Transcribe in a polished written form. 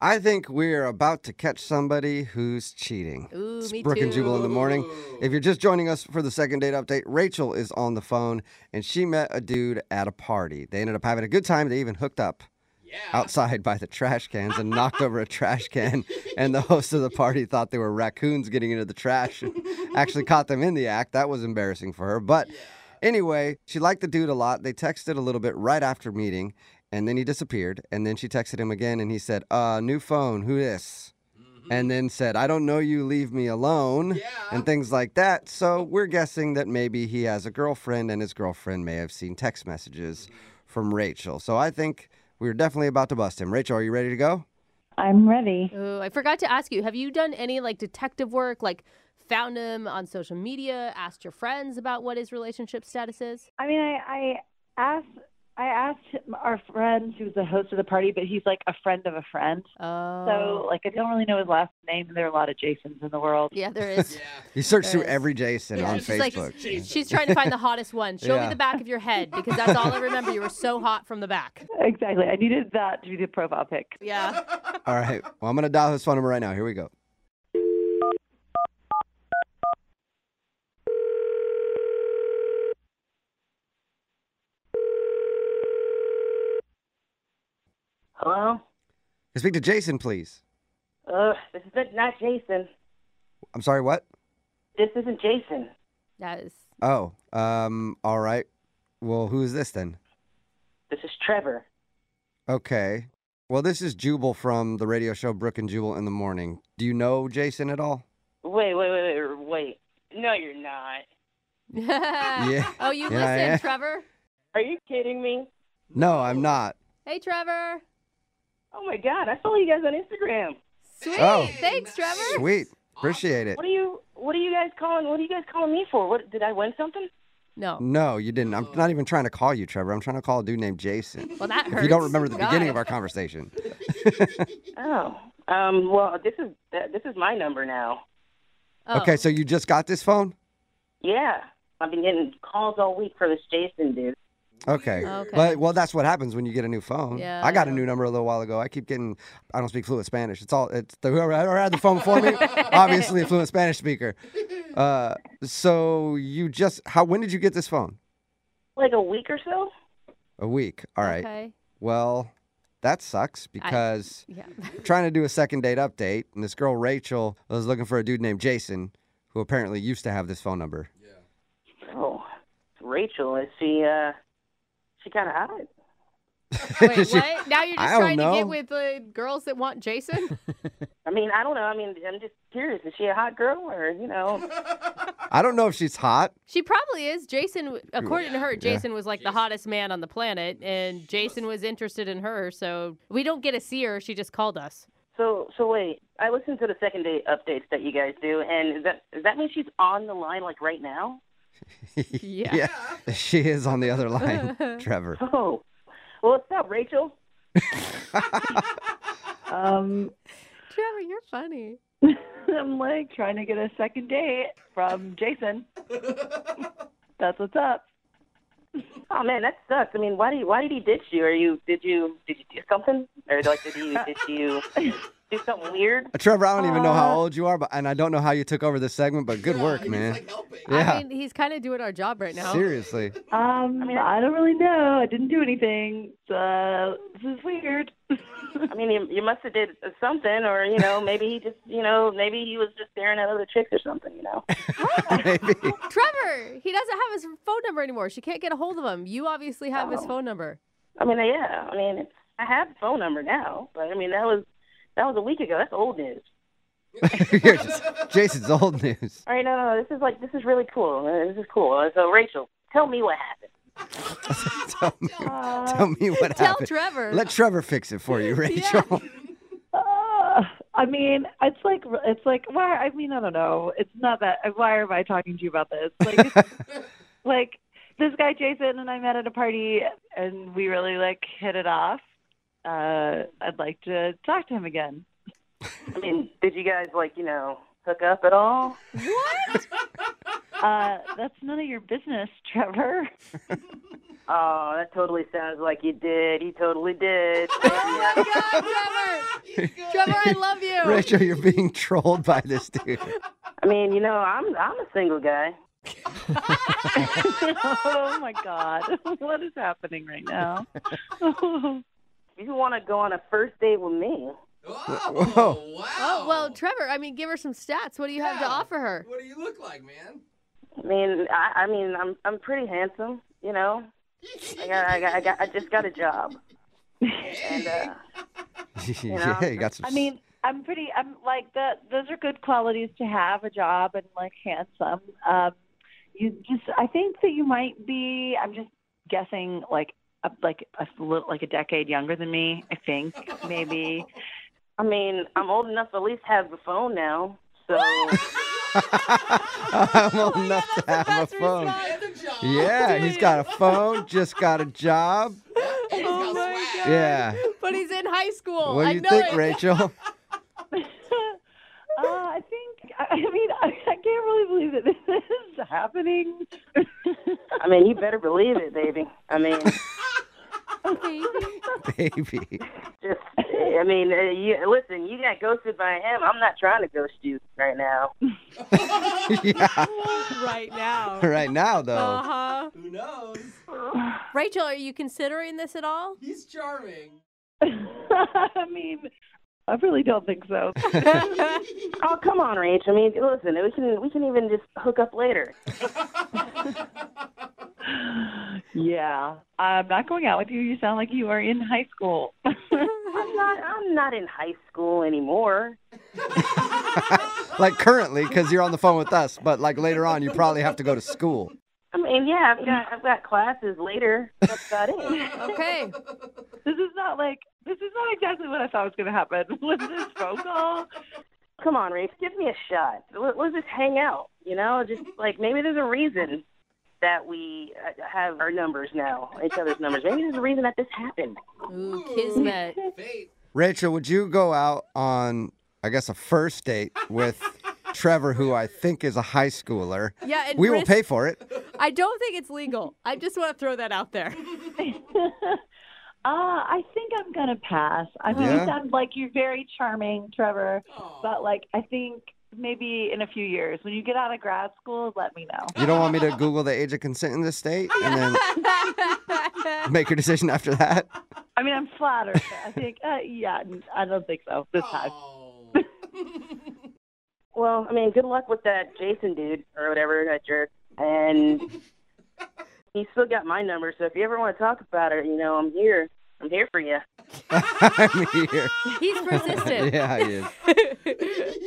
I think we're about to catch somebody who's cheating. Ooh, It's me Brooke and too. Jubal in the morning. If you're just joining us for the second date update, Rachel is on the phone, and she met a dude at a party. They ended up having a good time. They even hooked up outside by the trash cans and knocked over a trash can. And the host of the party thought they were raccoons getting into the trash and actually caught them in the act. That was embarrassing for her. But anyway, she liked the dude a lot. They texted a little bit right after meeting. And then he disappeared. And then she texted him again, and he said, new phone, who this? And then said, I don't know you, leave me alone, and things like that. So we're guessing that maybe he has a girlfriend, and his girlfriend may have seen text messages from Rachel. So I think we're definitely about to bust him. Rachel, are you ready to go? I'm ready. Ooh, I forgot to ask you, have you done any detective work, found him on social media, asked your friends about what his relationship status is? I mean, I asked our friend who's the host of the party, but he's a friend of a friend. Oh. So I don't really know his last name, and there are a lot of Jasons in the world. Yeah, there is. You search There through is. every Jason on she's Facebook. She's trying to find the hottest one. Show me Yeah. the back of your head, because that's all I remember. You were so hot from the back. Exactly. I needed that to be the profile pic. Yeah. All right. Well, I'm going to dial his phone number right now. Here we go. Hello? Can I speak to Jason, please? This is not Jason. I'm sorry, what? This isn't Jason. That is. Oh, all right. Well, who is this then? This is Trevor. Okay. Well, this is Jubal from the radio show Brooke and Jubal in the Morning. Do you know Jason at all? Wait. No, you're not. Yeah. Oh, you Yeah, I listen, am. Trevor? Are you kidding me? No, I'm not. Hey, Trevor. Oh my God, I follow you guys on Instagram. Sweet. Oh. Thanks, Trevor. Sweet. Appreciate it. What are you guys calling me for? What, did I win something? No. No, you didn't. I'm not even trying to call you, Trevor. I'm trying to call a dude named Jason. Well, that hurts. If you don't remember the God. beginning of our conversation. Oh. Well, this is my number now. Oh. Okay, so you just got this phone? Yeah. I've been getting calls all week for this Jason dude. Okay. Okay. Well, that's what happens when you get a new phone. Yeah, I got I a know. new number a little while ago. I don't speak fluent Spanish. Whoever had the phone before me, obviously a fluent Spanish speaker. So when did you get this phone? Like a week or so? A week. All right. Okay. Well, that sucks because Yeah. we're trying to do a second date update, and this girl, Rachel, was looking for a dude named Jason, who apparently used to have this phone number. Oh. Rachel, is she kind of hot? Wait, She- what? Now you're I just don't trying to know. get with girls that want Jason? I mean, I don't know. I mean, I'm just curious. Is she a hot girl or, I don't know if she's hot. She probably is. Jason, according to her, Jason was the hottest man on the planet, and Jason was interested in her. So we don't get to see her. She just called us. So wait. I listened to the second date updates that you guys do, and does that mean she's on the line right now? Yeah. She is on the other line, Trevor. Oh, well, what's up, Rachel? Trevor, you're funny. I'm trying to get a second date from Jason. That's what's up. Oh man, that sucks. I mean, why did he ditch you? Did you do something, or did you do something weird? Trevor, I don't even know how old you are, and I don't know how you took over this segment, but good work, man. Yeah. I mean, he's kind of doing our job right now. Seriously. I don't really know. I didn't do anything. This is weird. I mean, you must have did something, or maybe he just, maybe he was just staring at other chicks or something, Maybe. Trevor, he doesn't have his phone number anymore. She can't get a hold of him. You obviously have his phone number. I mean, yeah. I mean, I have the phone number now, but I mean, that was a week ago. That's old news. Jason's old news. All right, no. This is really cool. This is cool. So, Rachel, tell me what happened. Tell me what Tell happened. Trevor. Let Trevor fix it for you, Rachel. I mean, it's why? I mean, I don't know. It's not that. Why am I talking to you about this? It's this guy Jason and I met at a party, and we really hit it off. I'd like to talk to him again. I mean, did you guys hook up at all? What? That's none of your business, Trevor. Oh, that totally sounds like you did. He totally did. Oh my God, Trevor! Trevor, I love you. Rachel, you're being trolled by this dude. I mean, I'm a single guy. Oh my God, what is happening right now? You want to go on a first date with me? Whoa. Wow. Oh, well, Trevor, I mean, give her some stats. What do you have to offer her? What do you look like, man? I mean, I'm pretty handsome. You know, I just got a job, and Yeah, you got some. I mean, I'm like that. Those are good qualities to have, a job and like handsome. I think that you might be. I'm just guessing, like a decade younger than me. I think maybe. I mean, I'm old enough to at least have the phone now. So I'm old enough to have a phone. And the job. Yeah, he's got a phone, just got a job. And he's Oh got my swag. God. Yeah. But he's in high school. What do I you know think, it. Rachel? I think. I mean, I can't really believe that this is happening. I mean, you better believe it, baby. I mean, Baby. just listen. You got ghosted by him. I'm not trying to ghost you right now. Yeah. Right now. Right now, though. Uh-huh. Who knows? Rachel, are you considering this at all? He's charming. I mean, I really don't think so. Oh, come on, Rach. I mean, listen. We can even just hook up later. Yeah, I'm not going out with you. You sound like you are in high school. I'm not in high school anymore. Like currently, because you're on the phone with us, but like later on, you probably have to go to school. I mean, yeah, I've got classes later. That's about it. Okay. This is not exactly what I thought was going to happen. Was this phone call? Come on, Rafe, give me a shot. Let's just hang out. You know, just like maybe there's a reason that we have our numbers now, each other's numbers. Maybe there's a reason that this happened. Ooh, kismet. Fate. Rachel, would you go out on, I guess, a first date with Trevor, who I think is a high schooler? Yeah, and We will Chris, pay for it. I don't think it's legal. I just want to throw that out there. I think I'm going to pass. I think Yeah? you sound like you're very charming, Trevor. Aw. But, like, I think maybe in a few years, when you get out of grad school, let me know. You don't want me to Google the age of consent in this state and then make your decision after that? I mean, I'm flattered. But I think, yeah, I don't think so this time. Oh. Well, I mean, good luck with that Jason dude or whatever, that jerk. And he's still got my number, so if you ever want to talk about it, you know, I'm here. I'm here for you. I'm here. He's persistent. Yeah, he is.